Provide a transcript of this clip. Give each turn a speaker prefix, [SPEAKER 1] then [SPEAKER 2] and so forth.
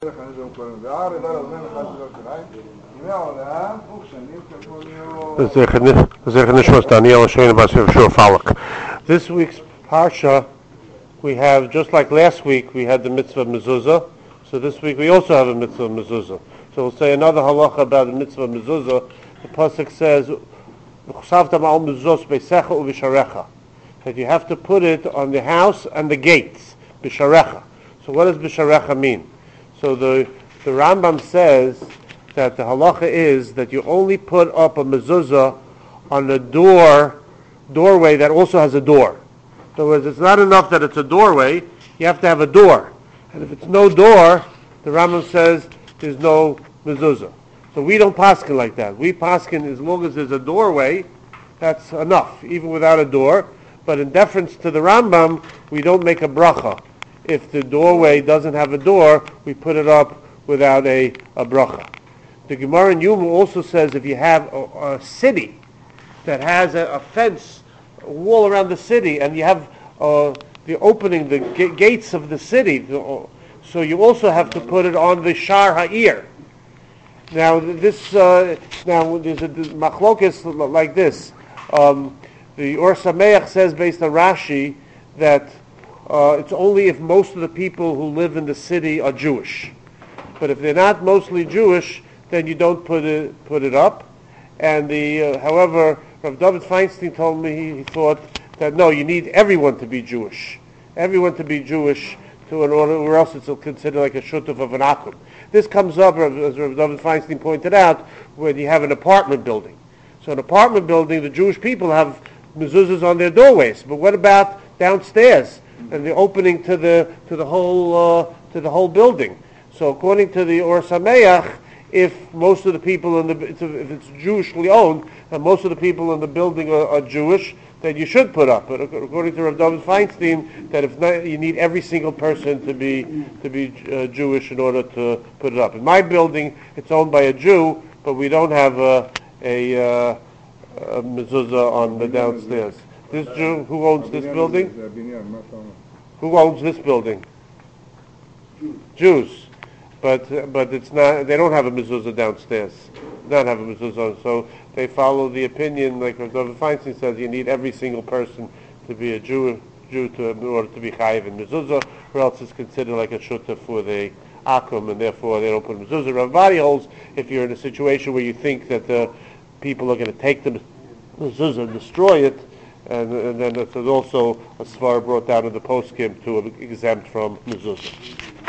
[SPEAKER 1] This week's parsha, we have, just like last week, we had the mitzvah of mezuzah. So this week we also have a mitzvah of mezuzah. So we'll say another halacha about the mitzvah of mezuzah. The pasuk says, that you have to put it on the house and the gates, bisharecha. So what does bisharecha mean? So the Rambam says that the halacha is that you only put up a mezuzah on the doorway that also has a door. In other words, it's not enough that it's a doorway, you have to have a door. And if it's no door, the Rambam says there's no mezuzah. So we don't paskin like that. We paskin as long as there's a doorway, that's enough, even without a door. But in deference to the Rambam, we don't make a bracha. If the doorway doesn't have a door, we put it up without a bracha. The Gemara in Yuma also says if you have a city that has a fence, a wall around the city, and you have the opening, the gates of the city, so you also have to put it on the Shar Ha'ir. Now there's a machlokes like this. The Or Sameach says based on Rashi that it's only if most of the people who live in the city are Jewish. But if they're not mostly Jewish, then you don't put it up. And however, Rav David Feinstein told me he thought that no, you need everyone to be Jewish. Everyone to be Jewish in order, or else it's considered like a shutuf of an akum. This comes up, as Rav David Feinstein pointed out, when you have an apartment building. So an apartment building, the Jewish people have mezuzahs on their doorways. But what about downstairs and the opening to the whole building? So according to the Or Sameach, if most of the people if it's Jewishly owned and most of the people in the building are Jewish, then you should put up. But according to Rav David Feinstein, that if not, you need every single person to be Jewish in order to put it up. In my building, it's owned by a Jew, but we don't have a mezuzah on the downstairs. This Jew, who owns this building? Who owns this building? Jews. But it's not. They don't have a mezuzah downstairs. Not have a mezuzah. So they follow the opinion, like Rav David Feinstein says, you need every single person to be a Jew in order to be chayiv in mezuzah, or else it's considered like a shutah for the akum, and therefore they don't put mezuzah. Rav Badi holds if you're in a situation where you think that the people are going to take the mezuzah and destroy it, and then there's also a svar brought down in the poskim to exempt from mezuzah.